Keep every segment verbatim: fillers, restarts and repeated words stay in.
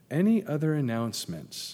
Any other announcements?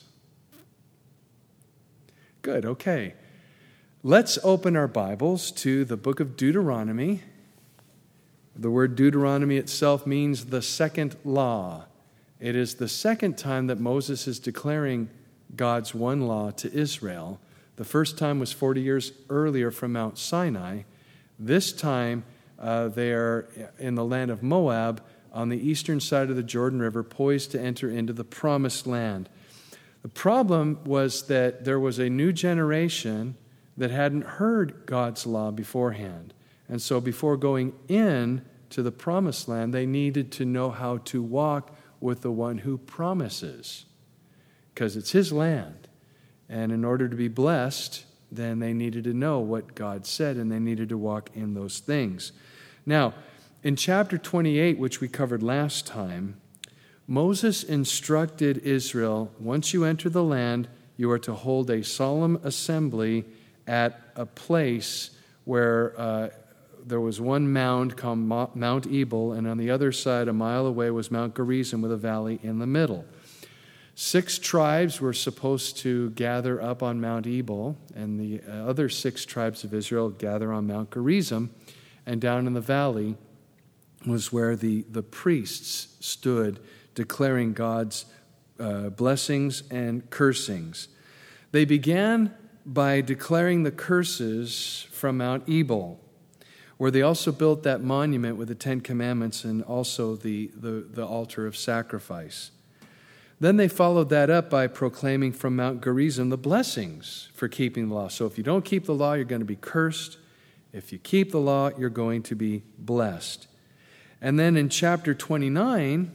Good, okay. Let's open our Bibles to the book of Deuteronomy. The word Deuteronomy itself means the second law. It is the second time that Moses is declaring God's one law to Israel. The first time was forty years earlier from Mount Sinai. This time uh, they are in the land of Moab on the eastern side of the Jordan River, poised to enter into the promised land. The problem was that there was a new generation that hadn't heard God's law beforehand. And so before going in to the promised land, they needed to know how to walk with the one who promises, because it's his land. And in order to be blessed, then they needed to know what God said, and they needed to walk in those things. Now, in chapter twenty-eight, which we covered last time, Moses instructed Israel, once you enter the land, you are to hold a solemn assembly at a place where uh, there was one mound called Mount Ebal, and on the other side, a mile away, was Mount Gerizim with a valley in the middle. Six tribes were supposed to gather up on Mount Ebal, and the other six tribes of Israel gather on Mount Gerizim, and down in the valley was where the, the priests stood declaring God's uh, blessings and cursings. They began by declaring the curses from Mount Ebal, where they also built that monument with the Ten Commandments and also the, the, the altar of sacrifice. Then they followed that up by proclaiming from Mount Gerizim the blessings for keeping the law. So if you don't keep the law, you're going to be cursed. If you keep the law, you're going to be blessed. And then in chapter twenty-nine,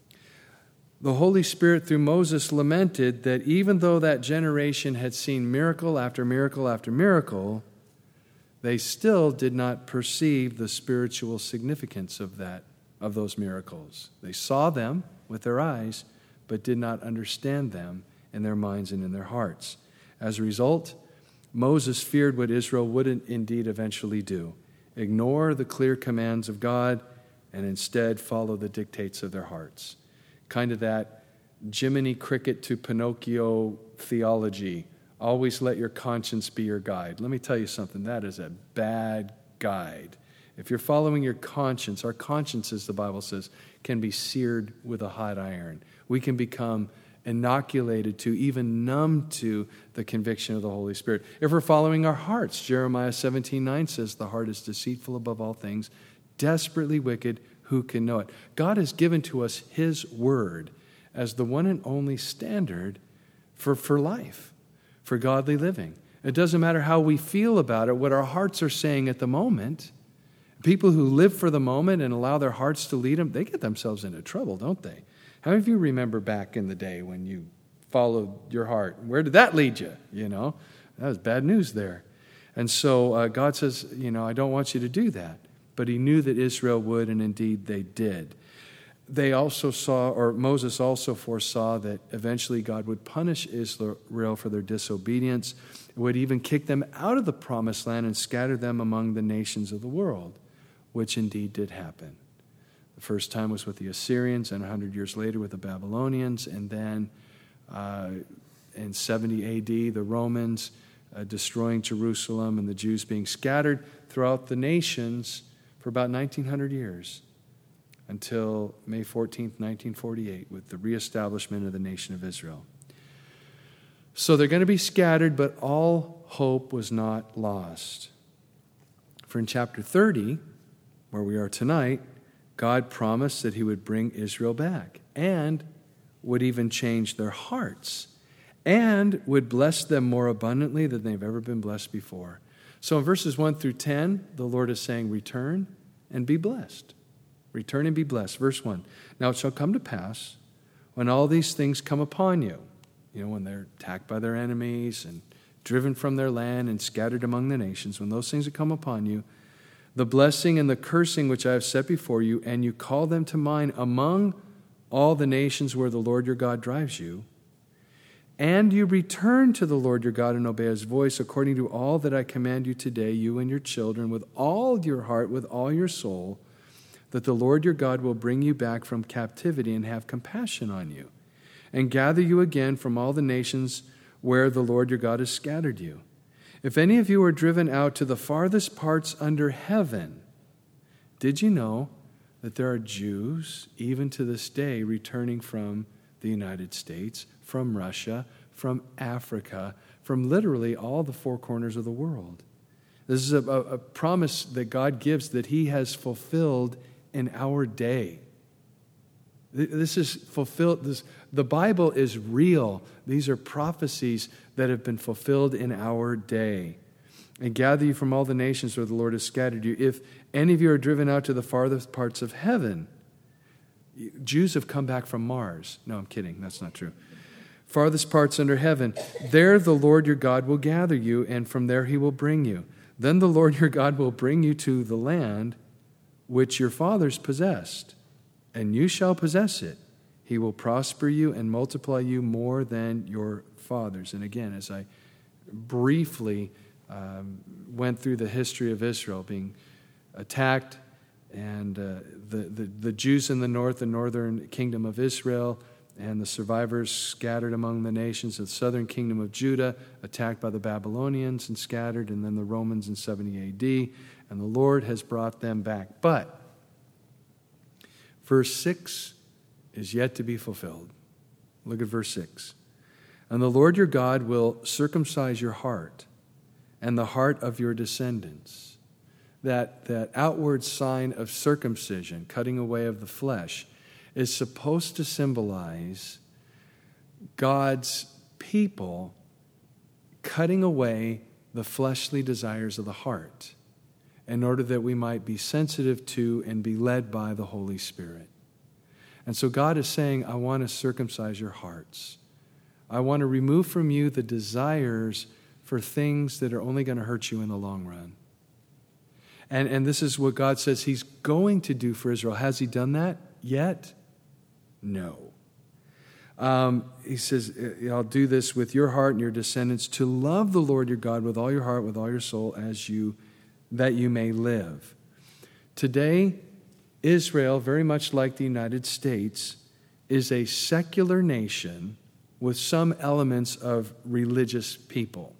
the Holy Spirit through Moses lamented that even though that generation had seen miracle after miracle after miracle, they still did not perceive the spiritual significance of that, of those miracles. They saw them with their eyes, but did not understand them in their minds and in their hearts. As a result, Moses feared what Israel would indeed eventually do: ignore the clear commands of God and instead follow the dictates of their hearts. Kind of that Jiminy Cricket to Pinocchio theology. Always let your conscience be your guide. Let me tell you something, that is a bad guide. If you're following your conscience, our consciences, the Bible says, can be seared with a hot iron. We can become inoculated to, even numb to, the conviction of the Holy Spirit. If we're following our hearts, Jeremiah seventeen nine says, the heart is deceitful above all things, desperately wicked, who can know it? God has given to us His Word as the one and only standard for, for life, for godly living. It doesn't matter how we feel about it, what our hearts are saying at the moment. People who live for the moment and allow their hearts to lead them, they get themselves into trouble, don't they? How many of you remember back in the day when you followed your heart? Where did that lead you? You know, that was bad news there. And so uh, God says, you know, I don't want you to do that. But He knew that Israel would, and indeed they did. They also saw, or Moses also foresaw, that eventually God would punish Israel for their disobedience, would even kick them out of the promised land and scatter them among the nations of the world, which indeed did happen. The first time was with the Assyrians, and one hundred years later with the Babylonians, and then uh, in seventy A D, the Romans uh, destroying Jerusalem and the Jews being scattered throughout the nations for about nineteen hundred years, until May fourteenth, nineteen forty-eight, with the reestablishment of the nation of Israel. So they're going to be scattered, but all hope was not lost. For in chapter thirty, where we are tonight, God promised that He would bring Israel back and would even change their hearts and would bless them more abundantly than they've ever been blessed before. So in verses one through ten, the Lord is saying, return and be blessed. Return and be blessed. Verse one, now it shall come to pass when all these things come upon you, you know, when they're attacked by their enemies and driven from their land and scattered among the nations, when those things have come upon you, the blessing and the cursing which I have set before you, and you call them to mind among all the nations where the Lord your God drives you, and you return to the Lord your God and obey His voice according to all that I command you today, you and your children, with all your heart, with all your soul, that the Lord your God will bring you back from captivity and have compassion on you, and gather you again from all the nations where the Lord your God has scattered you. If any of you are driven out to the farthest parts under heaven, did you know that there are Jews, even to this day, returning from the United States, from Russia, from Africa, from literally all the four corners of the world? This is a, a, a promise that God gives that he has fulfilled in our day. This is fulfilled. This, the Bible is real. These are prophecies that have been fulfilled in our day. And gather you from all the nations where the Lord has scattered you. If any of you are driven out to the farthest parts of heaven, Jews have come back from Mars. No, I'm kidding. That's not true. Farthest parts under heaven, there the Lord your God will gather you, and from there he will bring you. Then the Lord your God will bring you to the land which your fathers possessed, and you shall possess it. He will prosper you and multiply you more than your fathers. And again, as I briefly um, went through the history of Israel being attacked, and uh, the, the, the Jews in the north, the northern kingdom of Israel, and the survivors scattered among the nations of the southern kingdom of Judah, attacked by the Babylonians and scattered, and then the Romans in seventy A D, and the Lord has brought them back. But verse six is yet to be fulfilled. Look at verse six. And the Lord your God will circumcise your heart and the heart of your descendants. That, that outward sign of circumcision, cutting away of the flesh, is supposed to symbolize God's people cutting away the fleshly desires of the heart in order that we might be sensitive to and be led by the Holy Spirit. And so God is saying, I want to circumcise your hearts. I want to remove from you the desires for things that are only going to hurt you in the long run. And, and this is what God says he's going to do for Israel. Has he done that yet? No. Um, he says, I'll do this with your heart and your descendants, to love the Lord your God with all your heart, with all your soul, as you, that you may live. Today, Israel, very much like the United States, is a secular nation with some elements of religious people.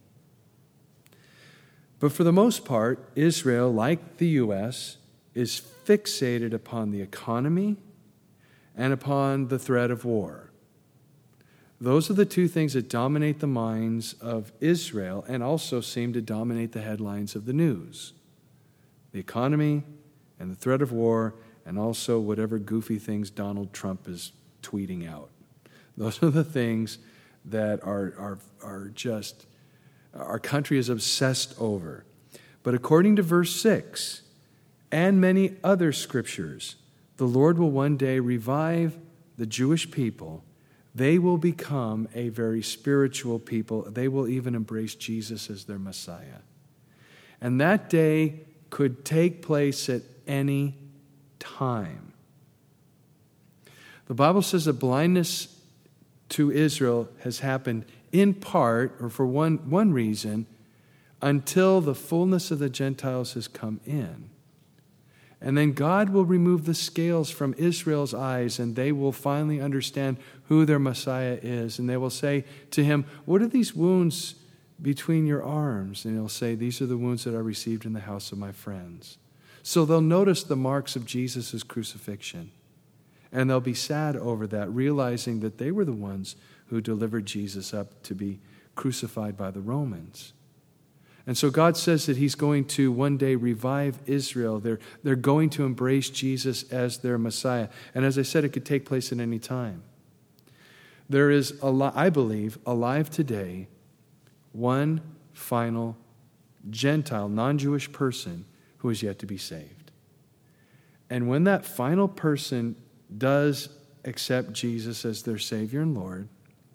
But for the most part, Israel, like the U S, is fixated upon the economy and upon the threat of war. Those are the two things that dominate the minds of Israel and also seem to dominate the headlines of the news. The economy and the threat of war, and also whatever goofy things Donald Trump is tweeting out. Those are the things that are, are, are just, our country is obsessed over. But according to verse six, and many other scriptures, the Lord will one day revive the Jewish people. They will become a very spiritual people. They will even embrace Jesus as their Messiah. And that day could take place at any time. The Bible says that blindness to Israel has happened in part, or for one, one reason, until the fullness of the Gentiles has come in. And then God will remove the scales from Israel's eyes, and they will finally understand who their Messiah is. And they will say to him, what are these wounds between your arms? And he'll say, these are the wounds that I received in the house of my friends. So they'll notice the marks of Jesus' crucifixion. And they'll be sad over that, realizing that they were the ones who delivered Jesus up to be crucified by the Romans. And so God says that he's going to one day revive Israel. They're, they're going to embrace Jesus as their Messiah. And as I said, it could take place at any time. There is, I believe, alive today, one final Gentile, non-Jewish person who is yet to be saved. And when that final person does accept Jesus as their Savior and Lord,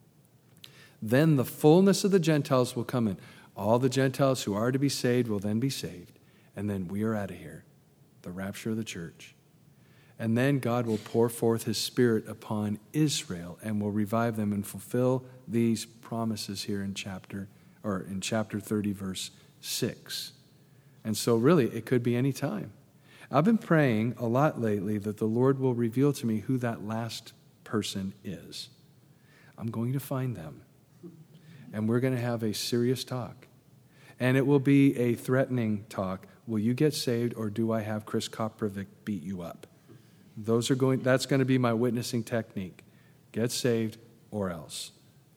then the fullness of the Gentiles will come in. All the Gentiles who are to be saved will then be saved. And then we are out of here. The rapture of the church. And then God will pour forth his Spirit upon Israel and will revive them and fulfill these promises here in chapter or in chapter thirty, verse six. And so really, it could be any time. I've been praying a lot lately that the Lord will reveal to me who that last person is. I'm going to find them. And we're going to have a serious talk. And it will be a threatening talk. Will you get saved, or do I have Chris Koprovic beat you up? Those are going. That's going to be my witnessing technique. Get saved or else.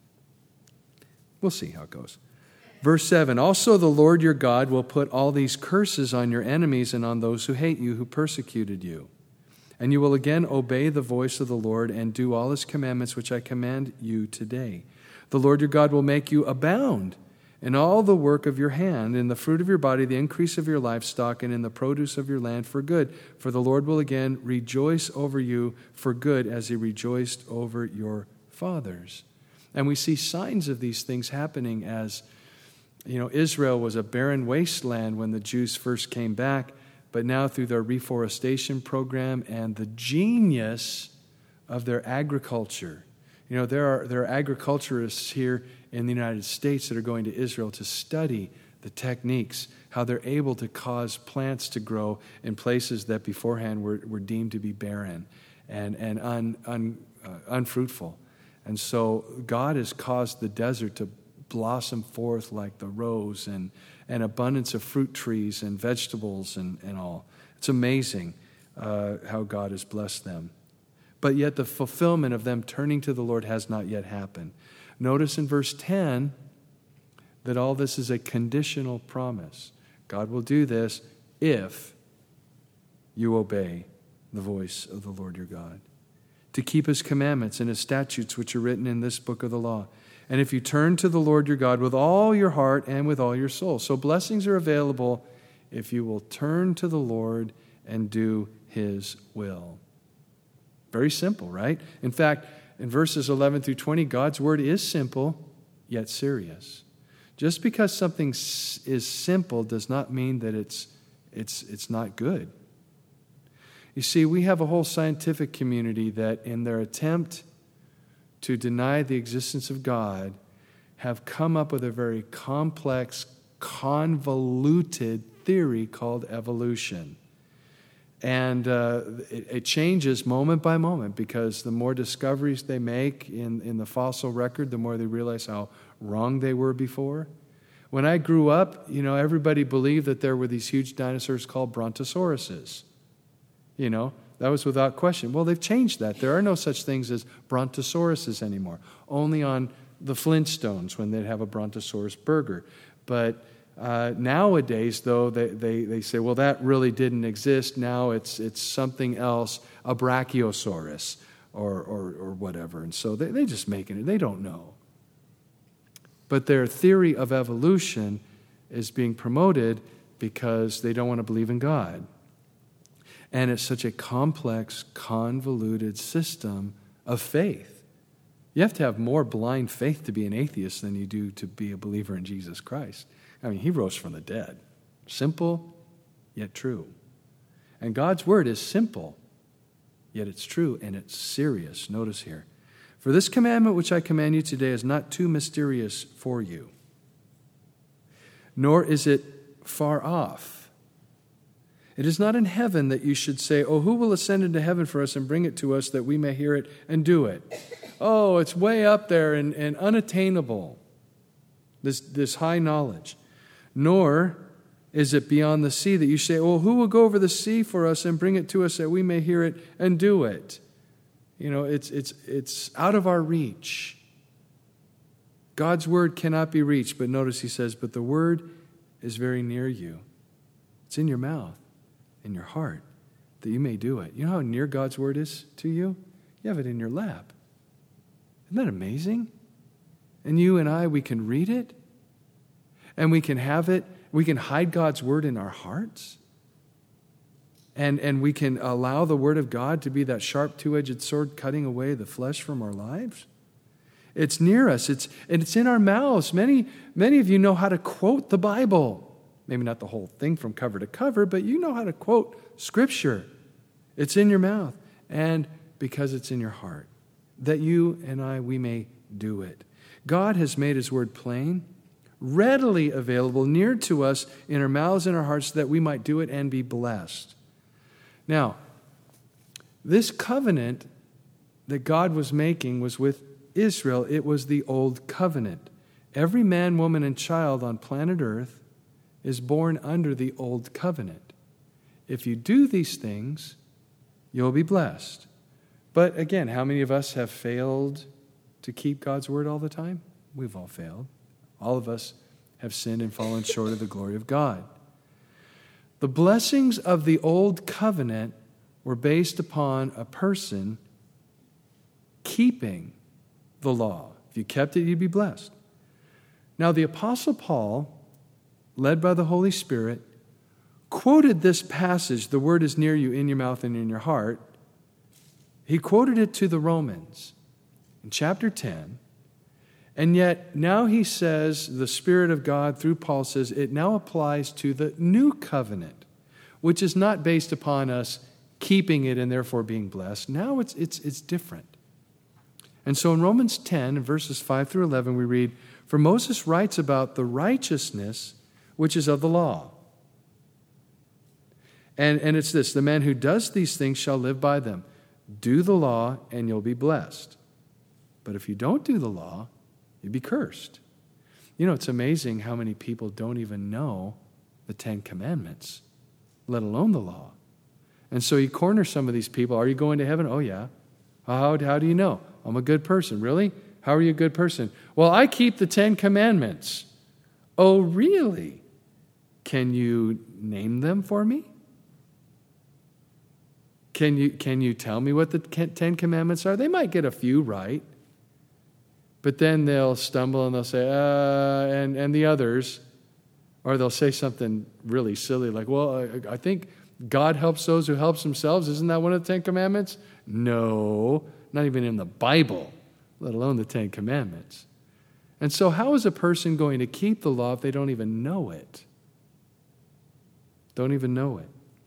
We'll see how it goes. Verse seven, also the Lord your God will put all these curses on your enemies and on those who hate you, who persecuted you. And you will again obey the voice of the Lord and do all his commandments which I command you today. The Lord your God will make you abound in all the work of your hand, in the fruit of your body, the increase of your livestock, and in the produce of your land for good. For the Lord will again rejoice over you for good, as he rejoiced over your fathers. And we see signs of these things happening as, you know, Israel was a barren wasteland when the Jews first came back, but now through their reforestation program and the genius of their agriculture. You know, there are there are agriculturists here in the United States that are going to Israel to study the techniques, how they're able to cause plants to grow in places that beforehand were, were deemed to be barren and, and un, un, uh, unfruitful. And so God has caused the desert to blossom forth like the rose, and an abundance of fruit trees and vegetables and, and all. It's amazing uh, how God has blessed them. But yet the fulfillment of them turning to the Lord has not yet happened. Notice in verse ten that all this is a conditional promise. God will do this if you obey the voice of the Lord your God, to keep his commandments and his statutes which are written in this book of the law. And if you turn to the Lord your God with all your heart and with all your soul. So blessings are available if you will turn to the Lord and do his will. Very simple, right? In fact, in verses eleven through twenty, God's word is simple, yet serious. Just because something is simple does not mean that it's, it's, it's not good. You see, we have a whole scientific community that in their attempt to deny the existence of God have come up with a very complex, convoluted theory called evolution. And uh, it, it changes moment by moment because the more discoveries they make in, in the fossil record, the more they realize how wrong they were before. When I grew up, you know, everybody believed that there were these huge dinosaurs called brontosauruses. You know, that was without question. Well, they've changed that. There are no such things as brontosauruses anymore. Only on the Flintstones when they'd have a brontosaurus burger. But uh, nowadays, though, they, they, they say, well, that really didn't exist. Now it's it's something else, a brachiosaurus or or, or whatever. And so they, they just making it. They don't know. But their theory of evolution is being promoted because they don't want to believe in God. And it's such a complex, convoluted system of faith. You have to have more blind faith to be an atheist than you do to be a believer in Jesus Christ. I mean, he rose from the dead. Simple, yet true. And God's word is simple, yet it's true, and it's serious. Notice here. For this commandment which I command you today is not too mysterious for you, nor is it far off. It is not in heaven that you should say, oh, who will ascend into heaven for us and bring it to us that we may hear it and do it? Oh, it's way up there and, and unattainable, this, this high knowledge. Nor is it beyond the sea that you say, oh, who will go over the sea for us and bring it to us that we may hear it and do it? You know, it's it's it's out of our reach. God's word cannot be reached, but notice he says, but the word is very near you. It's in your mouth, in your heart, that you may do it. You know how near God's word is to you? You have it in your lap. Isn't that amazing? And you and I, we can read it, and we can have it. We can hide God's word in our hearts. And, and we can allow the word of God to be that sharp two-edged sword cutting away the flesh from our lives. It's near us. It's, and it's in our mouths. Many, many of you know how to quote the Bible. Maybe not the whole thing from cover to cover, but you know how to quote Scripture. It's in your mouth. And because it's in your heart, that you and I, we may do it. God has made his word plain, readily available, near to us in our mouths and our hearts, that we might do it and be blessed. Now, this covenant that God was making was with Israel, it was the old covenant. Every man, woman, and child on planet Earth is born under the old covenant. If you do these things, you'll be blessed. But again, how many of us have failed to keep God's word all the time? We've all failed. All of us have sinned and fallen short of the glory of God. The blessings of the old covenant were based upon a person keeping the law. If you kept it, you'd be blessed. Now, the Apostle Paul, led by the Holy Spirit, quoted this passage, the word is near you, in your mouth and in your heart. He quoted it to the Romans in chapter ten. And yet now he says, the Spirit of God through Paul says, it now applies to the new covenant, which is not based upon us keeping it and therefore being blessed. Now it's, it's, it's different. And so in Romans ten, verses five through eleven, we read, "For Moses writes about the righteousness which is of the law. And, and it's this, the man who does these things shall live by them. Do the law and you'll be blessed. But if you don't do the law, you'll be cursed." You know, it's amazing how many people don't even know the Ten Commandments, let alone the law. And so you corner some of these people. Are you going to heaven? Oh, yeah. How, how do you know? I'm a good person. Really? How are you a good person? Well, I keep the Ten Commandments. Oh, really? Can you name them for me? Can you, can you tell me what the Ten Commandments are? They might get a few right. But then they'll stumble and they'll say, uh, and, and the others, or they'll say something really silly like, well, I, I think God helps those who help themselves. Isn't that one of the Ten Commandments? No, not even in the Bible, let alone the Ten Commandments. And so how is a person going to keep the law if they don't even know it? Don't even know it.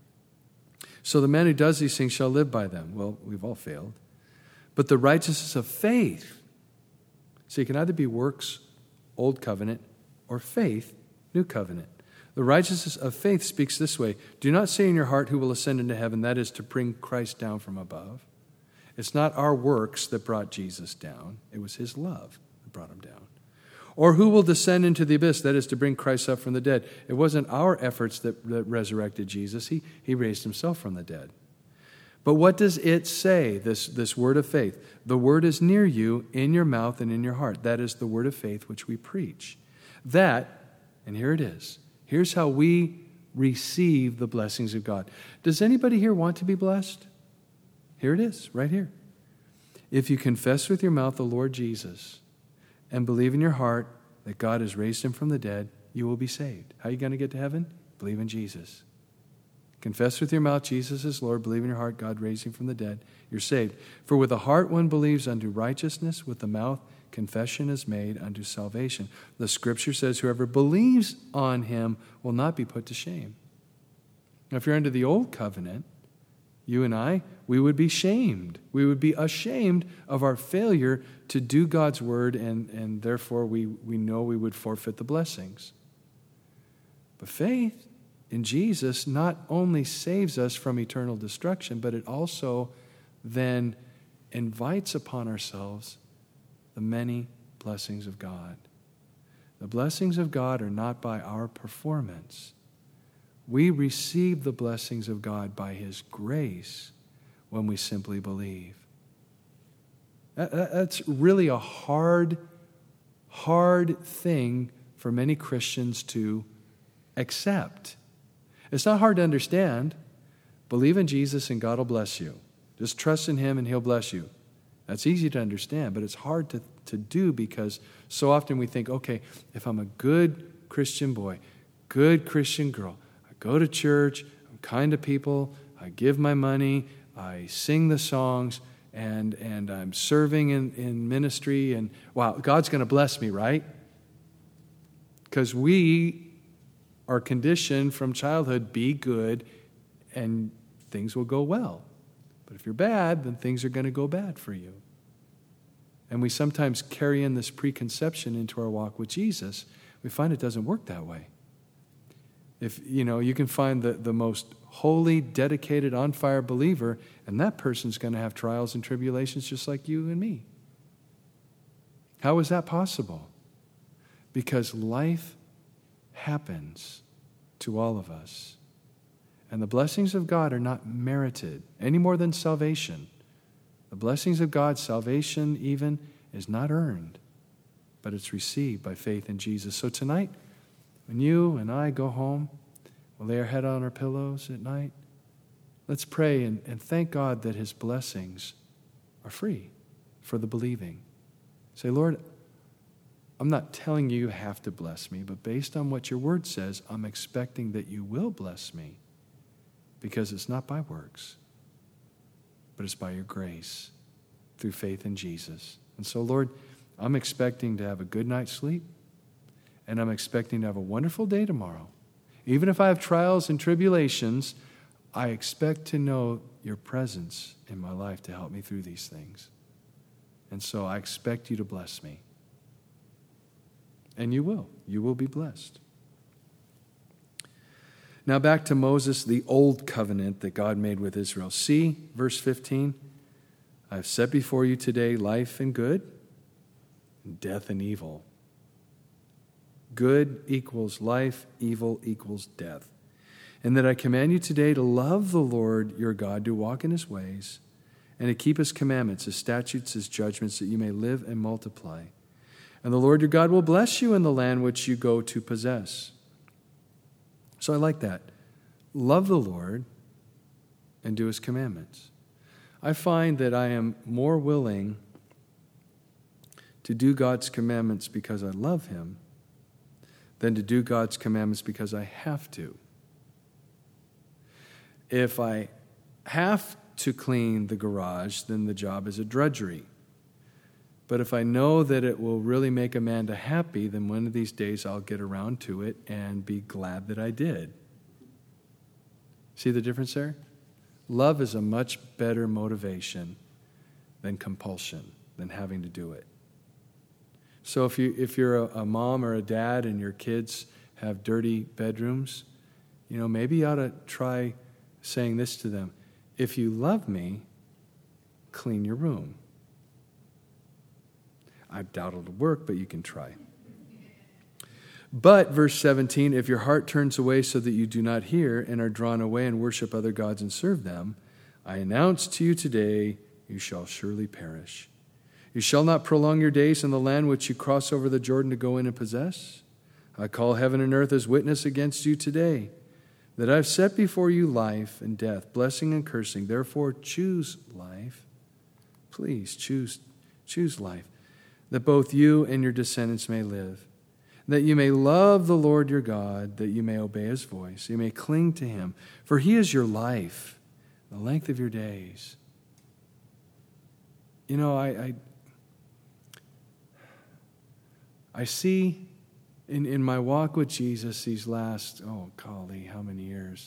So the man who does these things shall live by them. Well, we've all failed. But the righteousness of faith, so you can either be works, old covenant, or faith, new covenant. The righteousness of faith speaks this way: do not say in your heart, who will ascend into heaven, that is to bring Christ down from above. It's not our works that brought Jesus down. It was his love that brought him down. Or who will descend into the abyss, that is to bring Christ up from the dead. It wasn't our efforts that, that resurrected Jesus. He, he raised himself from the dead. But what does it say, this, this word of faith? The word is near you, in your mouth and in your heart. That is the word of faith which we preach. That, and here it is, here's how we receive the blessings of God. Does anybody here want to be blessed? Here it is, right here. If you confess with your mouth the Lord Jesus and believe in your heart that God has raised him from the dead, you will be saved. How are you going to get to heaven? Believe in Jesus. Confess with your mouth Jesus is Lord. Believe in your heart God raised him from the dead. You're saved. For with the heart one believes unto righteousness. With the mouth confession is made unto salvation. The scripture says whoever believes on him will not be put to shame. Now, if you're under the old covenant, you and I, we would be shamed. We would be ashamed of our failure to do God's word, and, and therefore we, we know we would forfeit the blessings. But faith in Jesus not only saves us from eternal destruction, but it also then invites upon ourselves the many blessings of God. The blessings of God are not by our performance. We receive the blessings of God by his grace when we simply believe. That's really a hard, hard thing for many Christians to accept. It's not hard to understand. Believe in Jesus and God will bless you. Just trust in him and he'll bless you. That's easy to understand, but it's hard to, to do because so often we think, okay, if I'm a good Christian boy, good Christian girl, I go to church, I'm kind to people, I give my money, I sing the songs, and, and I'm serving in, in ministry, and wow, God's going to bless me, right? Because we are conditioned from childhood, be good, and things will go well. But if you're bad, then things are going to go bad for you. And we sometimes carry in this preconception into our walk with Jesus. We find it doesn't work that way. If, you know, you can find the, the most holy, dedicated, on-fire believer, and that person's going to have trials and tribulations just like you and me. How is that possible? Because life happens to all of us. And the blessings of God are not merited any more than salvation. The blessings of God, salvation even, is not earned, but it's received by faith in Jesus. So tonight, when you and I go home, we'll lay our head on our pillows at night, let's pray and, and thank God that his blessings are free for the believing. Say, Lord, I'm not telling you you have to bless me, but based on what your word says, I'm expecting that you will bless me, because it's not by works, but it's by your grace through faith in Jesus. And so, Lord, I'm expecting to have a good night's sleep, and I'm expecting to have a wonderful day tomorrow. Even if I have trials and tribulations, I expect to know your presence in my life to help me through these things. And so I expect you to bless me. And you will. You will be blessed. Now back to Moses, the old covenant that God made with Israel. See, verse fifteen, I have set before you today life and good, and death and evil. Good equals life, evil equals death. And that I command you today to love the Lord your God, to walk in his ways, and to keep his commandments, his statutes, his judgments, that you may live and multiply. And the Lord your God will bless you in the land which you go to possess. So I like that. Love the Lord and do his commandments. I find that I am more willing to do God's commandments because I love him than to do God's commandments because I have to. If I have to clean the garage, then the job is a drudgery. But if I know that it will really make Amanda happy, then one of these days I'll get around to it and be glad that I did. See the difference there? Love is a much better motivation than compulsion, than having to do it. So if you if you're a, a mom or a dad and your kids have dirty bedrooms, you know, maybe you ought to try saying this to them. If you love me, clean your room. I doubt it'll work, but you can try. But, verse seventeen, if your heart turns away so that you do not hear and are drawn away and worship other gods and serve them, I announce to you today, you shall surely perish. You shall not prolong your days in the land which you cross over the Jordan to go in and possess. I call heaven and earth as witness against you today, that I have set before you life and death, blessing and cursing. Therefore, choose life. Please choose, choose life, that both you and your descendants may live, that you may love the Lord your God, that you may obey his voice, you may cling to him, for he is your life, the length of your days. You know, I I, I see in, in my walk with Jesus these last, oh golly, how many years?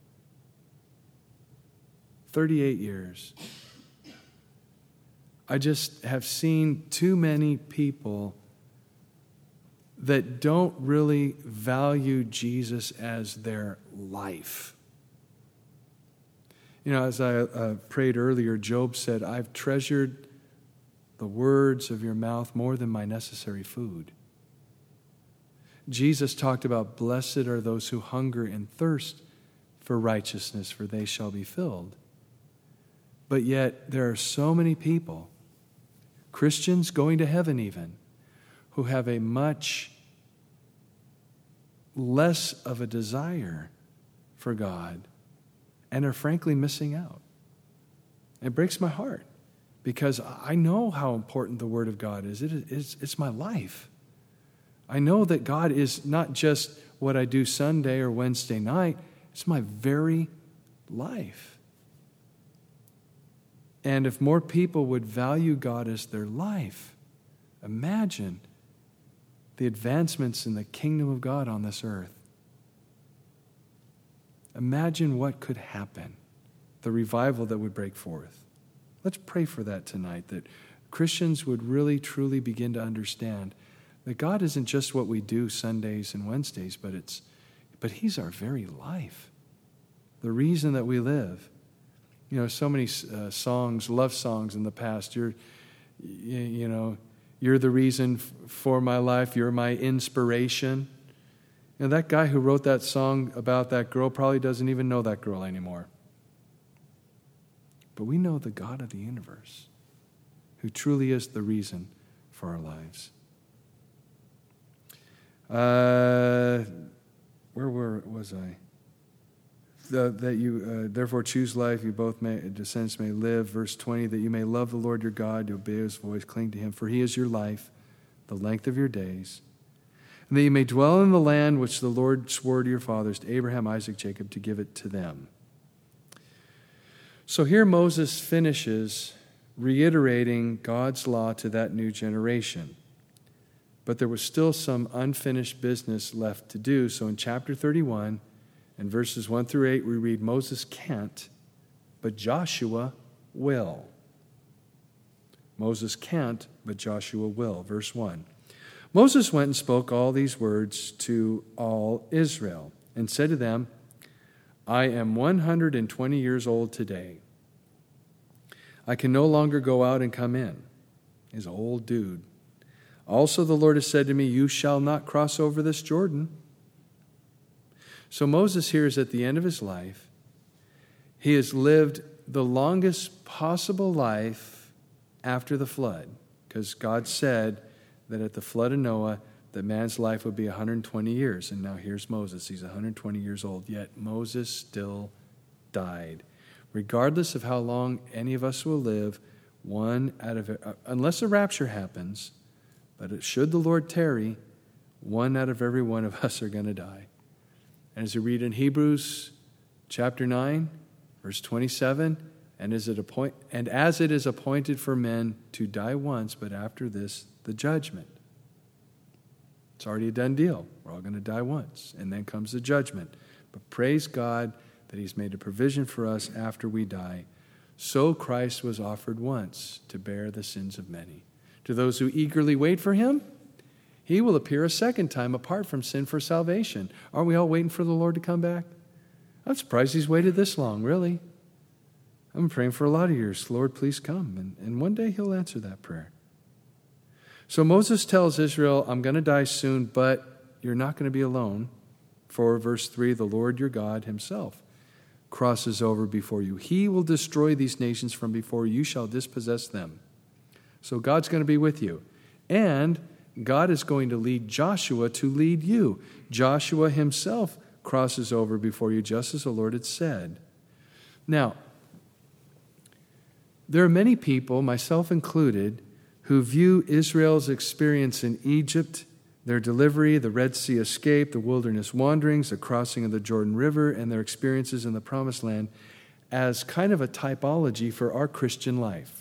thirty-eight years. I just have seen too many people that don't really value Jesus as their life. You know, as I uh, prayed earlier, Job said, I've treasured the words of your mouth more than my necessary food. Jesus talked about, blessed are those who hunger and thirst for righteousness, for they shall be filled. But yet, there are so many people, Christians going to heaven even, who have a much less of a desire for God and are frankly missing out. It breaks my heart because I know how important the Word of God is. It is it's my life. I know that God is not just what I do Sunday or Wednesday night. It's my very life. And if more people would value God as their life, imagine the advancements in the kingdom of God on this earth. Imagine what could happen, the revival that would break forth. Let's pray for that tonight, that Christians would really, truly begin to understand that God isn't just what we do Sundays and Wednesdays, but it's, but He's our very life, the reason that we live. You know, so many uh, songs, love songs in the past. You're, you, you know, You're the reason f- for my life. You're my inspiration. And that guy who wrote that song about that girl probably doesn't even know that girl anymore. But we know the God of the universe, who truly is the reason for our lives. Uh, where were was I? The, that you uh, therefore choose life, you both may descendants may live. Verse twenty, that you may love the Lord your God, you obey his voice, cling to him, for he is your life, the length of your days. And that you may dwell in the land which the Lord swore to your fathers, to Abraham, Isaac, Jacob, to give it to them. So here Moses finishes reiterating God's law to that new generation. But there was still some unfinished business left to do. So in chapter thirty-one, in verses one through eight, we read, Moses can't, but Joshua will. Moses can't, but Joshua will. Verse one. Moses went and spoke all these words to all Israel and said to them, I am one hundred twenty years old today. I can no longer go out and come in. He's an old dude. Also the Lord has said to me, you shall not cross over this Jordan. So Moses here is at the end of his life. He has lived the longest possible life after the flood, because God said that at the flood of Noah, that man's life would be one hundred twenty years. And now here's Moses. He's one hundred twenty years old, yet Moses still died. Regardless of how long any of us will live, one out of, uh, unless a rapture happens, but it, should the Lord tarry, one out of every one of us are going to die. And as you read in Hebrews chapter nine, verse twenty-seven, and as it appoint, and as it is appointed for men to die once, but after this, the judgment. It's already a done deal. We're all going to die once, and then comes the judgment. But praise God that he's made a provision for us after we die. So Christ was offered once to bear the sins of many. To those who eagerly wait for him, he will appear a second time apart from sin for salvation. Aren't we all waiting for the Lord to come back? I'm surprised he's waited this long, really. I'm praying for a lot of years. Lord, please come. And, and one day he'll answer that prayer. So Moses tells Israel, I'm going to die soon, but you're not going to be alone. For verse three, the Lord your God himself crosses over before you. He will destroy these nations from before you. You shall dispossess them. So God's going to be with you. And God is going to lead Joshua to lead you. Joshua himself crosses over before you, just as the Lord had said. Now, there are many people, myself included, who view Israel's experience in Egypt, their delivery, the Red Sea escape, the wilderness wanderings, the crossing of the Jordan River, and their experiences in the Promised Land as kind of a typology for our Christian life.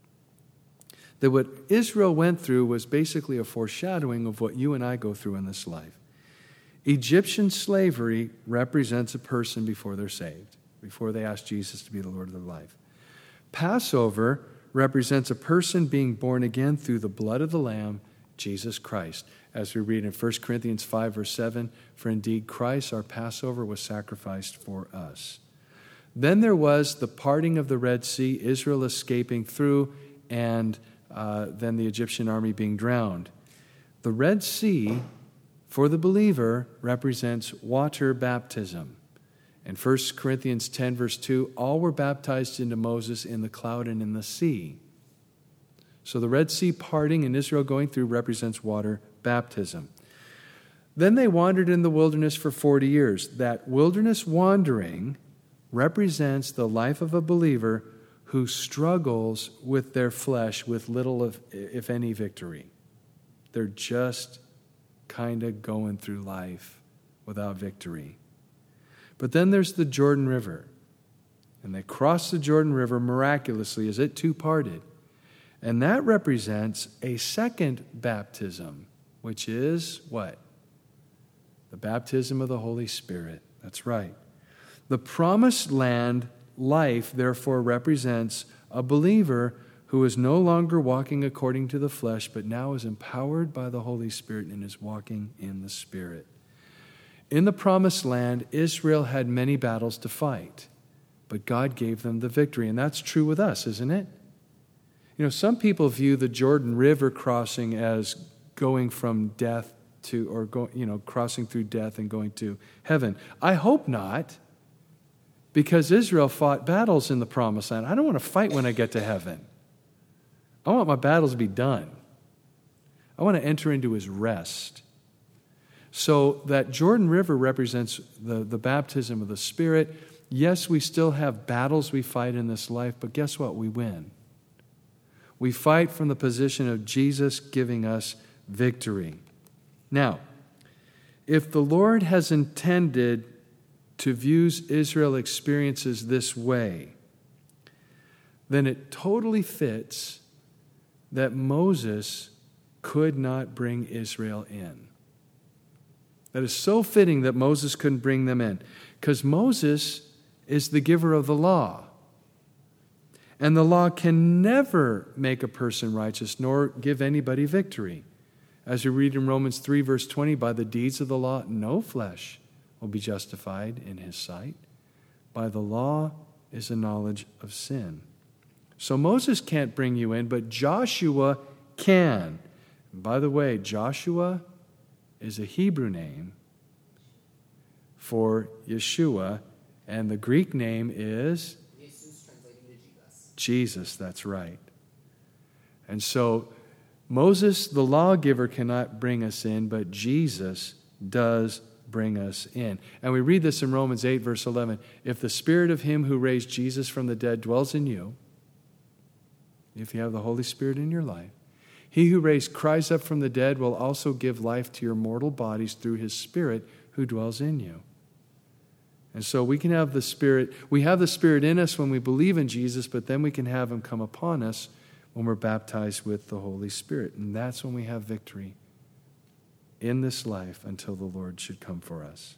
That what Israel went through was basically a foreshadowing of what you and I go through in this life. Egyptian slavery represents a person before they're saved, before they ask Jesus to be the Lord of their life. Passover represents a person being born again through the blood of the Lamb, Jesus Christ. As we read in First Corinthians five, verse seven, for indeed Christ, our Passover, was sacrificed for us. Then there was the parting of the Red Sea, Israel escaping through, and uh, then the Egyptian army being drowned. The Red Sea, for the believer, represents water baptism. In First Corinthians ten, verse two, all were baptized into Moses in the cloud and in the sea. So the Red Sea parting and Israel going through represents water baptism. Then they wandered in the wilderness for forty years. That wilderness wandering represents the life of a believer who struggles with their flesh with little, of, if any, victory. They're just kind of going through life without victory. But then there's the Jordan River. And they crossed the Jordan River miraculously as it too parted. And that represents a second baptism, which is what? The baptism of the Holy Spirit. That's right. The promised land life, therefore, represents a believer who is no longer walking according to the flesh, but now is empowered by the Holy Spirit and is walking in the Spirit. In the promised land, Israel had many battles to fight, but God gave them the victory. And that's true with us, isn't it? You know, some people view the Jordan River crossing as going from death to, or go, you know, crossing through death and going to heaven. I hope not, because Israel fought battles in the Promised Land. I don't want to fight when I get to heaven. I want my battles to be done. I want to enter into his rest. So that Jordan River represents the, the baptism of the Spirit. Yes, we still have battles we fight in this life, but guess what? We win. We fight from the position of Jesus giving us victory. Now, if the Lord has intended to view Israel experiences this way, then it totally fits that Moses could not bring Israel in. That is so fitting that Moses couldn't bring them in, because Moses is the giver of the law. And the law can never make a person righteous, nor give anybody victory. As we read in Romans three, verse twenty, by the deeds of the law, no flesh will be justified in his sight. By the law is a knowledge of sin. So Moses can't bring you in, but Joshua can. And by the way, Joshua is a Hebrew name for Yeshua, and the Greek name is Jesus. That's right. And so Moses, the lawgiver, cannot bring us in, but Jesus does bring us in. And we read this in Romans eight, verse eleven. If the Spirit of him who raised Jesus from the dead dwells in you, if you have the Holy Spirit in your life, he who raised Christ up from the dead will also give life to your mortal bodies through his Spirit who dwells in you. And so we can have the Spirit, we have the Spirit in us when we believe in Jesus, but then we can have him come upon us when we're baptized with the Holy Spirit. And that's when we have victory in this life until the Lord should come for us.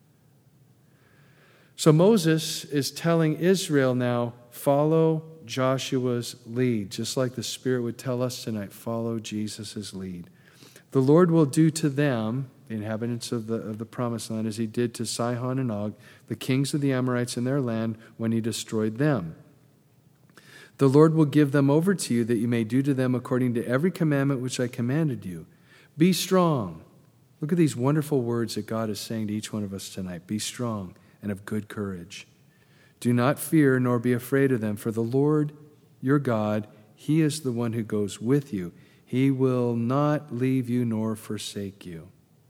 So Moses is telling Israel now, follow Joshua's lead, just like the Spirit would tell us tonight, follow Jesus' lead. The Lord will do to them, the inhabitants of the, of the Promised Land, as he did to Sihon and Og, the kings of the Amorites in their land, when he destroyed them. The Lord will give them over to you, that you may do to them according to every commandment which I commanded you. Be strong. Look at these wonderful words that God is saying to each one of us tonight. Be strong and of good courage. Do not fear nor be afraid of them, for the Lord your God, he is the one who goes with you. He will not leave you nor forsake you.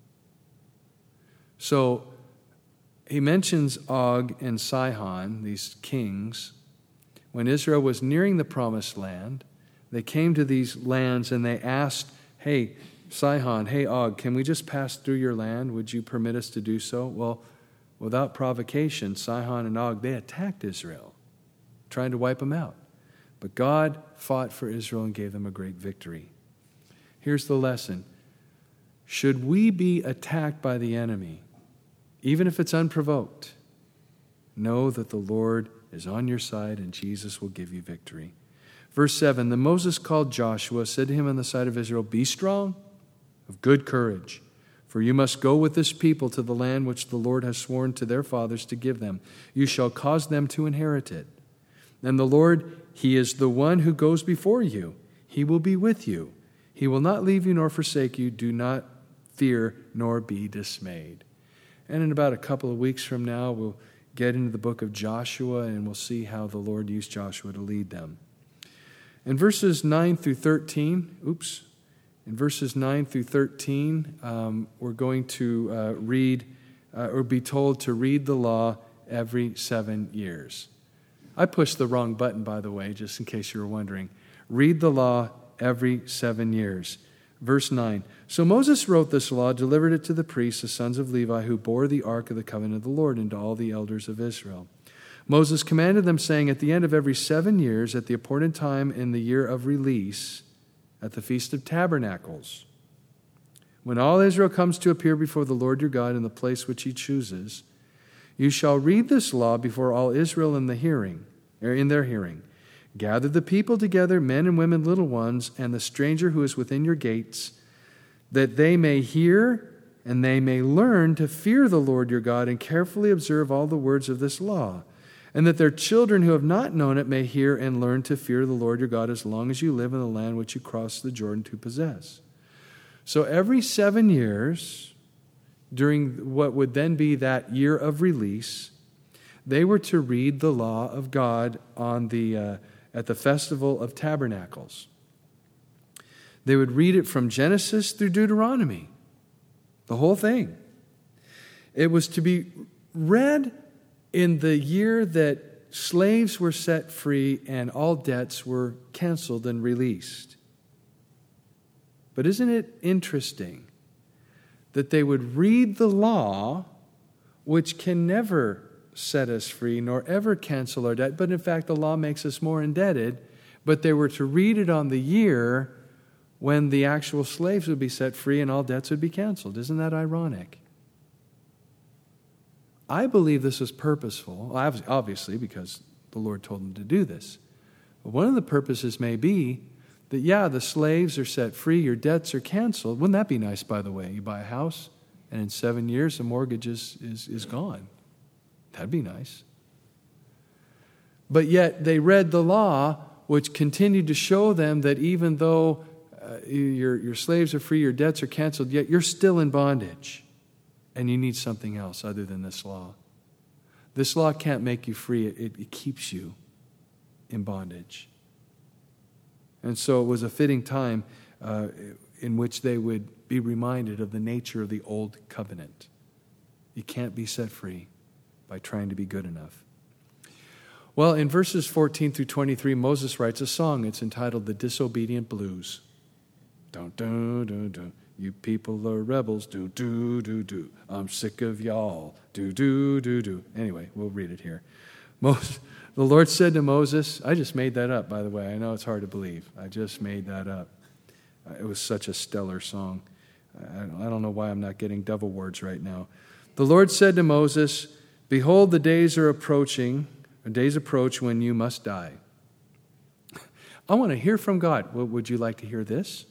So he mentions Og and Sihon, these kings. When Israel was nearing the Promised Land, they came to these lands and they asked, hey, Sihon, hey, Og, can we just pass through your land? Would you permit us to do so? Well, without provocation, Sihon and Og, they attacked Israel, trying to wipe them out. But God fought for Israel and gave them a great victory. Here's the lesson. Should we be attacked by the enemy, even if it's unprovoked, know that the Lord is on your side and Jesus will give you victory. Verse seven, then Moses called Joshua, said to him on the side of Israel, be strong, of good courage, for you must go with this people to the land which the Lord has sworn to their fathers to give them. You shall cause them to inherit it. And the Lord, he is the one who goes before you. He will be with you. He will not leave you nor forsake you. Do not fear nor be dismayed. And in about a couple of weeks from now, we'll get into the book of Joshua and we'll see how the Lord used Joshua to lead them. In verses nine through thirteen, oops, in verses nine through thirteen, um, we're going to uh, read uh, or be told to read the law every seven years. I pushed the wrong button, by the way, just in case you were wondering. Read the law every seven years. Verse nine, so Moses wrote this law, delivered it to the priests, the sons of Levi, who bore the ark of the covenant of the Lord, and to all the elders of Israel. Moses commanded them, saying, at the end of every seven years, at the appointed time in the year of release, at the Feast of Tabernacles, when all Israel comes to appear before the Lord your God in the place which he chooses, you shall read this law before all Israel in the hearing, or in their hearing. Gather the people together, men and women, little ones, and the stranger who is within your gates, that they may hear and they may learn to fear the Lord your God and carefully observe all the words of this law. and that their children who have not known it may hear and learn to fear the Lord your God as long as you live in the land which you cross the Jordan to possess. So every seven years, during what would then be that year of release, they were to read the law of God on the uh, at the Festival of Tabernacles. They would read it from Genesis through Deuteronomy, the whole thing. It was to be read in the year that slaves were set free and all debts were canceled and released. But isn't it interesting that they would read the law, which can never set us free nor ever cancel our debt, but in fact the law makes us more indebted, but they were to read it on the year when the actual slaves would be set free and all debts would be canceled. Isn't that ironic? I believe this was purposeful, obviously because the Lord told them to do this. But one of the purposes may be that, yeah, the slaves are set free, your debts are canceled. Wouldn't that be nice, by the way? You buy a house, and in seven years the mortgage is, is, is gone. That'd be nice. But yet they read the law, which continued to show them that even though uh, your, your slaves are free, your debts are canceled, yet you're still in bondage. And you need something else other than this law. This law can't make you free. It, it keeps you in bondage. And so it was a fitting time uh, in which they would be reminded of the nature of the old covenant. You can't be set free by trying to be good enough. Well, in verses fourteen through twenty-three, Moses writes a song. It's entitled The Disobedient Blues. Dun, dun, dun, dun. You people are rebels, do, do, do, do. I'm sick of y'all, do, do, do, do. Anyway, we'll read it here. Moses, the Lord said to Moses, I just made that up, by the way. I know it's hard to believe. I just made that up. It was such a stellar song. I don't know why I'm not getting double words right now. The Lord said to Moses, behold, the days are approaching, the days approach when you must die. I want to hear from God. Well, would you like to hear this?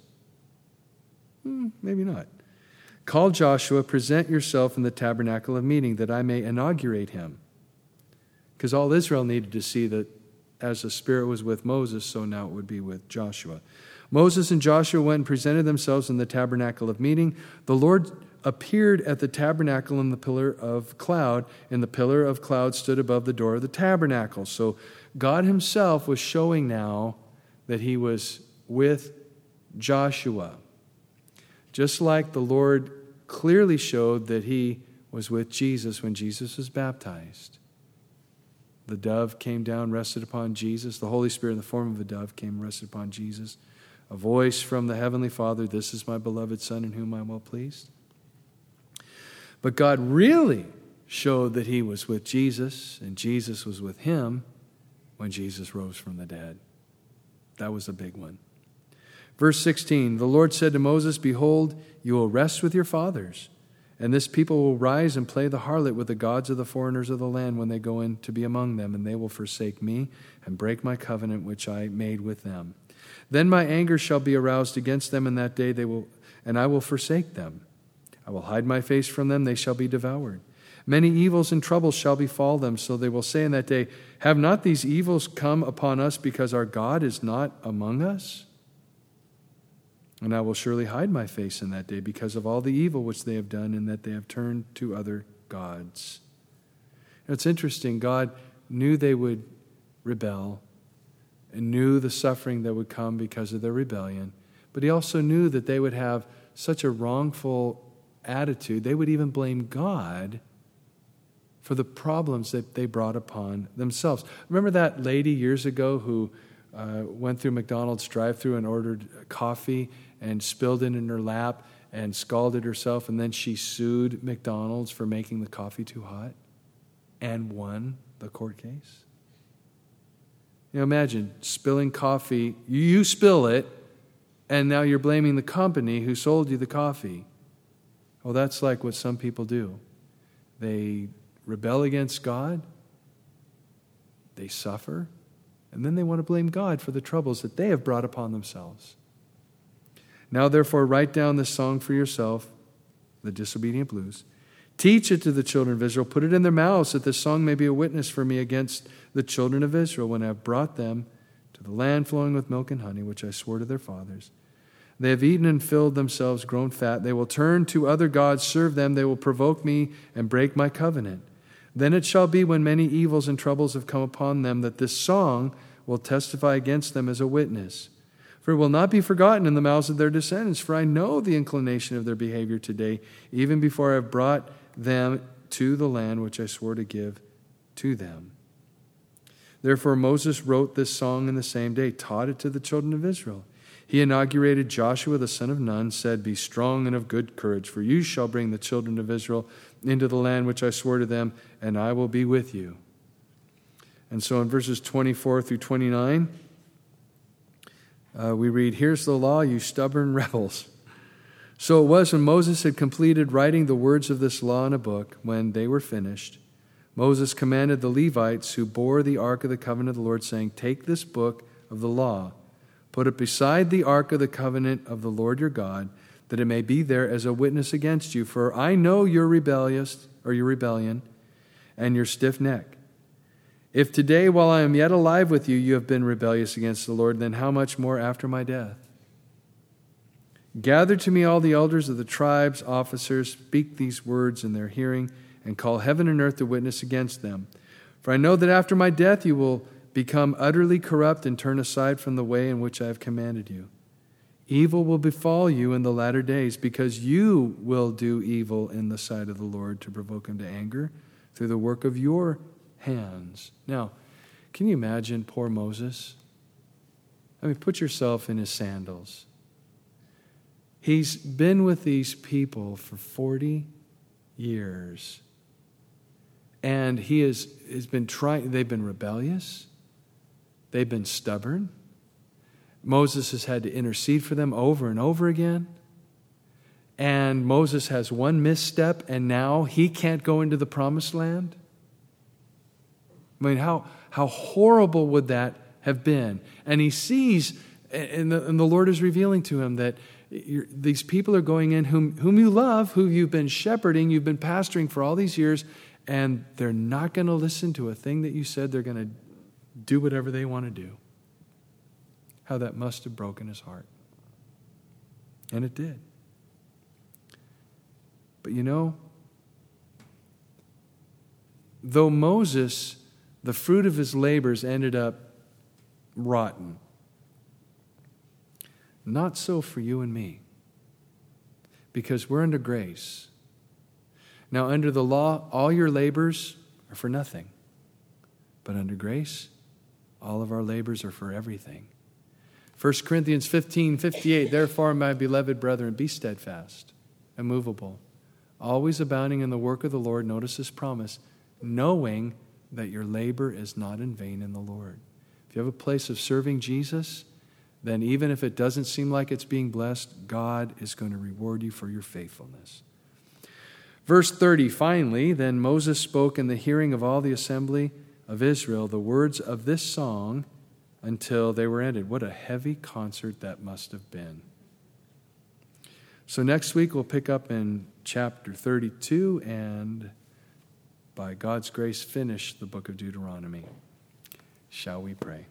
Hmm, maybe not. Call Joshua, present yourself in the tabernacle of meeting that I may inaugurate him. Because all Israel needed to see that as the Spirit was with Moses, so now it would be with Joshua. Moses and Joshua went and presented themselves in the tabernacle of meeting. The Lord appeared at the tabernacle in the pillar of cloud, and the pillar of cloud stood above the door of the tabernacle. So God himself was showing now that he was with Joshua. Just like the Lord clearly showed that he was with Jesus when Jesus was baptized. The dove came down, rested upon Jesus. The Holy Spirit in the form of a dove came and rested upon Jesus. A voice from the Heavenly Father, this is my beloved Son in whom I am well pleased. But God really showed that he was with Jesus and Jesus was with him when Jesus rose from the dead. That was a big one. Verse sixteen, the Lord said to Moses, behold, you will rest with your fathers, and this people will rise and play the harlot with the gods of the foreigners of the land when they go in to be among them, and they will forsake me and break my covenant which I made with them. Then my anger shall be aroused against them in that day, they will, and I will forsake them. I will hide my face from them, they shall be devoured. Many evils and troubles shall befall them, so they will say in that day, have not these evils come upon us because our God is not among us? And I will surely hide my face in that day because of all the evil which they have done and that they have turned to other gods. Now, it's interesting. God knew they would rebel and knew the suffering that would come because of their rebellion. But he also knew that they would have such a wrongful attitude. They would even blame God for the problems that they brought upon themselves. Remember that lady years ago who uh, went through McDonald's drive-thru and ordered coffee and spilled it in her lap and scalded herself, and then she sued McDonald's for making the coffee too hot and won the court case? You know, imagine spilling coffee. You spill it, and now you're blaming the company who sold you the coffee. Well, that's like what some people do. They rebel against God, they suffer, and then they want to blame God for the troubles that they have brought upon themselves. Now, therefore, write down this song for yourself, the Disobedient Blues. Teach it to the children of Israel. Put it in their mouths, that this song may be a witness for me against the children of Israel when I have brought them to the land flowing with milk and honey, which I swore to their fathers. They have eaten and filled themselves, grown fat. They will turn to other gods, serve them. They will provoke me and break my covenant. Then it shall be, when many evils and troubles have come upon them, that this song will testify against them as a witness. For it will not be forgotten in the mouths of their descendants. For I know the inclination of their behavior today, even before I have brought them to the land which I swore to give to them. Therefore Moses wrote this song in the same day, taught it to the children of Israel. He inaugurated Joshua the son of Nun, said, Be strong and of good courage, for you shall bring the children of Israel into the land which I swore to them, and I will be with you. And so in verses twenty-four through twenty-nine, uh, we read, Here's the law, you stubborn rebels. So it was when Moses had completed writing the words of this law in a book, when they were finished, Moses commanded the Levites who bore the ark of the covenant of the Lord, saying, Take this book of the law, put it beside the ark of the covenant of the Lord your God, that it may be there as a witness against you. For I know your rebellious, or your rebellion, and your stiff neck. If today, while I am yet alive with you, you have been rebellious against the Lord, then how much more after my death? Gather to me all the elders of the tribes, officers, speak these words in their hearing, and call heaven and earth to witness against them. For I know that after my death you will become utterly corrupt and turn aside from the way in which I have commanded you. Evil will befall you in the latter days, because you will do evil in the sight of the Lord to provoke him to anger through the work of your hands. Now, can you imagine poor Moses? I mean, put yourself in his sandals. He's been with these people for forty years. And he is, has been trying, they've been rebellious. They've been stubborn. Moses has had to intercede for them over and over again. And Moses has one misstep, and now he can't go into the promised land. I mean, how, how horrible would that have been? And he sees, and the, and the Lord is revealing to him that you're, these people are going in whom, whom you love, who you've been shepherding, you've been pastoring for all these years, and they're not going to listen to a thing that you said. They're going to do whatever they want to do. How that must have broken his heart. And it did. But you know, though Moses, the fruit of his labors ended up rotten, not so for you and me. Because we're under grace. Now, under the law, all your labors are for nothing. But under grace, all of our labors are for everything. First Corinthians fifteen fifty-eight, Therefore, my beloved brethren, be steadfast, immovable, always abounding in the work of the Lord. Notice this promise, knowing that your labor is not in vain in the Lord. If you have a place of serving Jesus, then even if it doesn't seem like it's being blessed, God is going to reward you for your faithfulness. Verse thirty, finally, then Moses spoke in the hearing of all the assembly of Israel the words of this song until they were ended. What a heavy concert that must have been. So next week we'll pick up in chapter thirty-two and by God's grace finish the book of Deuteronomy. Shall we pray?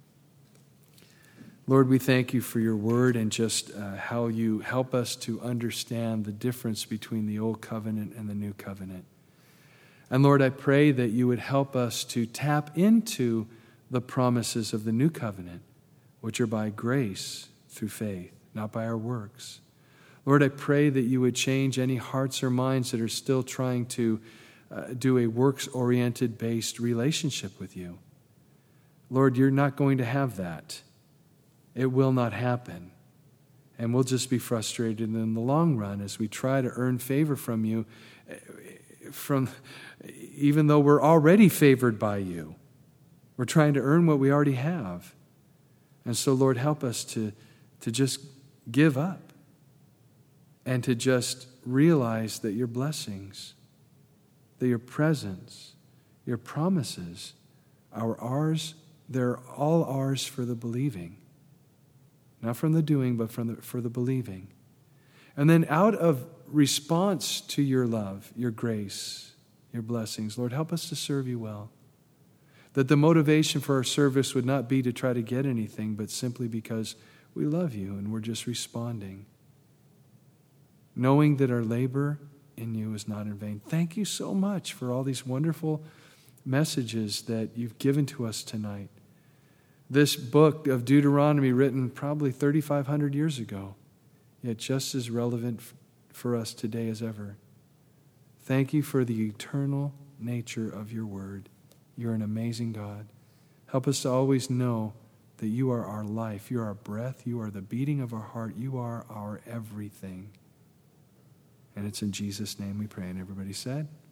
Lord, we thank you for your word and just uh, how you help us to understand the difference between the old covenant and the new covenant. And Lord, I pray that you would help us to tap into the promises of the new covenant, which are by grace through faith, not by our works. Lord, I pray that you would change any hearts or minds that are still trying to uh, do a works-oriented based relationship with you. Lord, you're not going to have that. It will not happen. And we'll just be frustrated in the long run as we try to earn favor from you, from, even though we're already favored by you. We're trying to earn what we already have. And so, Lord, help us to, to just give up and to just realize that your blessings, that your presence, your promises are ours. They're all ours for the believing. Not from the doing, but from the, for the believing. And then out of response to your love, your grace, your blessings. Lord, help us to serve you well. That the motivation for our service would not be to try to get anything, but simply because we love you and we're just responding. Knowing that our labor in you is not in vain. Thank you so much for all these wonderful messages that you've given to us tonight. This book of Deuteronomy, written probably thirty-five hundred years ago, yet just as relevant for us today as ever. Thank you for the eternal nature of your word. You're an amazing God. Help us to always know that you are our life, you are our breath, you are the beating of our heart, you are our everything. And it's in Jesus' name we pray. And everybody said,